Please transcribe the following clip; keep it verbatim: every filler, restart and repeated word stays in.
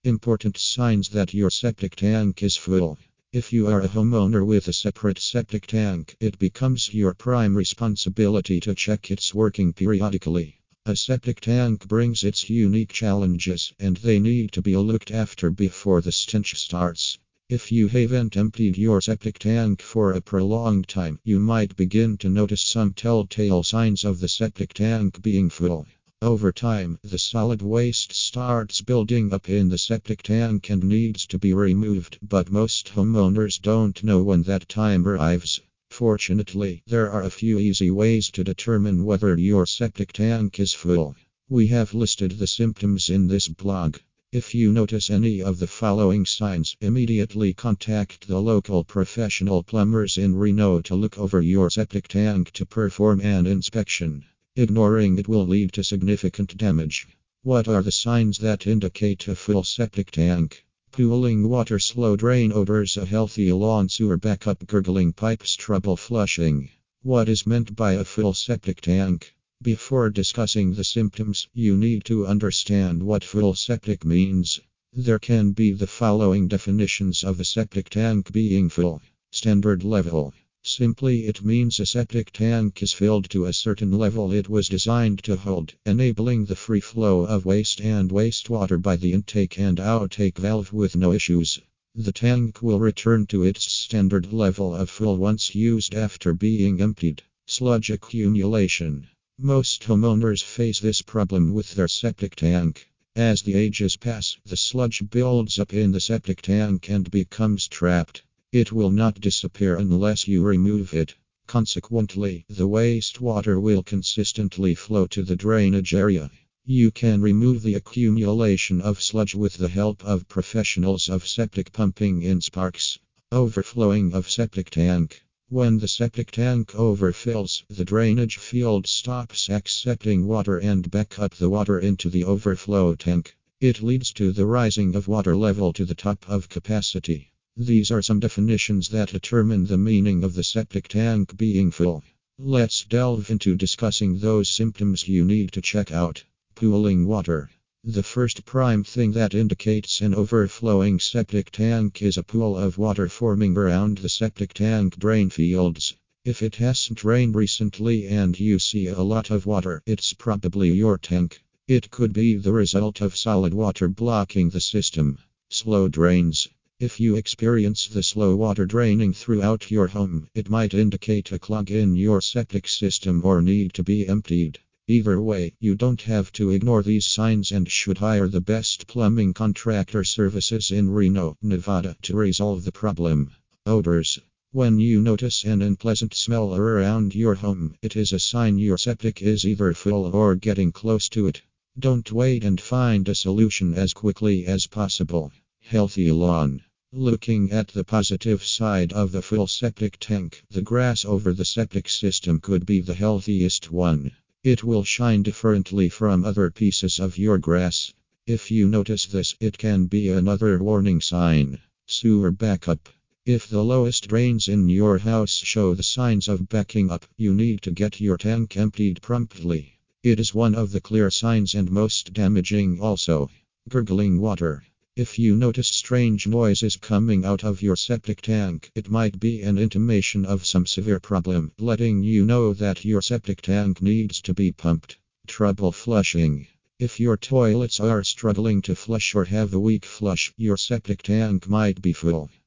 Important signs that your septic tank is full. If you are a homeowner with a separate septic tank, it becomes your prime responsibility to check its working periodically. A septic tank brings its unique challenges, and they need to be looked after before the stench starts. If you haven't emptied your septic tank for a prolonged time, you might begin to notice some telltale signs of the septic tank being full. Over time, the solid waste starts building up in the septic tank and needs to be removed, but most homeowners don't know when that time arrives. Fortunately, there are a few easy ways to determine whether your septic tank is full. We have listed the symptoms in this blog. If you notice any of the following signs, immediately contact the local professional plumbers in Reno to look over your septic tank to perform an inspection. Ignoring it will lead to significant damage. What are the signs that indicate a full septic tank? Pooling water, slow drain odors, a healthy lawn, sewer backup, gurgling pipes, trouble flushing. What is meant by a full septic tank? Before discussing the symptoms, you need to understand what full septic means. There can be the following definitions of a septic tank being full. Standard level. Simply, it means a septic tank is filled to a certain level it was designed to hold, enabling the free flow of waste and wastewater by the intake and outtake valve with no issues. The tank will return to its standard level of full once used after being emptied. Sludge accumulation. Most homeowners face this problem with their septic tank. As the ages pass, the sludge builds up in the septic tank and becomes trapped. It will not disappear unless you remove it. Consequently, the wastewater will consistently flow to the drainage area. You can remove the accumulation of sludge with the help of professionals of septic pumping in Sparks. Overflowing of septic tank. When the septic tank overfills, the drainage field stops accepting water and back up the water into the overflow tank. It leads to the rising of water level to the top of capacity. These are some definitions that determine the meaning of the septic tank being full. Let's delve into discussing those symptoms you need to check out. Pooling water. The first prime thing that indicates an overflowing septic tank is a pool of water forming around the septic tank drain fields. If it hasn't rained recently and you see a lot of water, it's probably your tank. It could be the result of solid water blocking the system. Slow drains. If you experience the slow water draining throughout your home, it might indicate a clog in your septic system or need to be emptied. Either way, you don't have to ignore these signs and should hire the best plumbing contractor services in Reno, Nevada to resolve the problem. Odors. When you notice an unpleasant smell around your home, it is a sign your septic is either full or getting close to it. Don't wait and find a solution as quickly as possible. Healthy lawn. Looking at the positive side of the full septic tank, the grass over the septic system could be the healthiest one. It will shine differently from other pieces of your grass. If you notice this, it can be another warning sign. Sewer backup. If the lowest drains in your house show the signs of backing up, you need to get your tank emptied promptly. It is one of the clear signs and most damaging also. Gurgling water. If you notice strange noises coming out of your septic tank, it might be an intimation of some severe problem, letting you know that your septic tank needs to be pumped. Trouble flushing. If your toilets are struggling to flush or have a weak flush, your septic tank might be full.